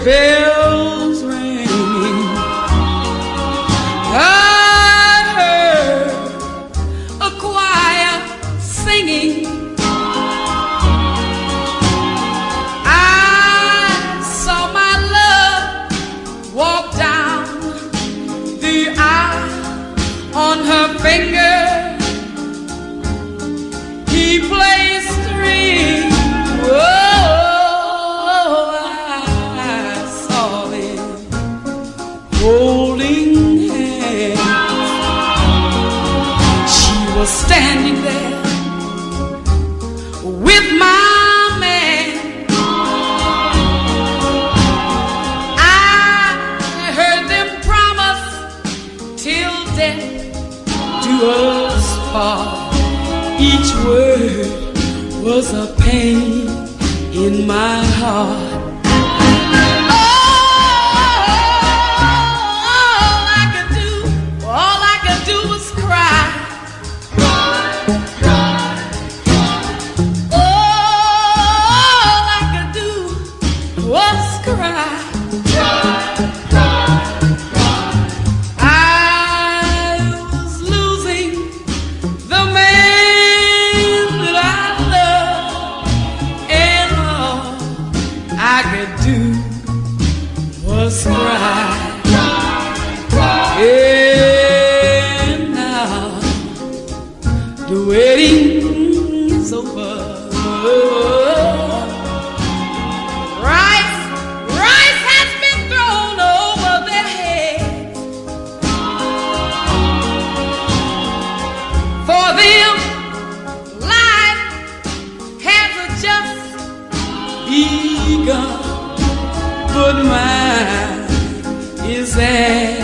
bells ringing. I heard a choir singing. I saw my love walk down the aisle on her finger. He plays string. Holding hands, she was standing there with my man. I heard them promise till death do us part. Each word was a pain in my heart. I could do was cry. And now the wedding is over. Rice has been thrown over their heads. For them, life has just begun, but mine is that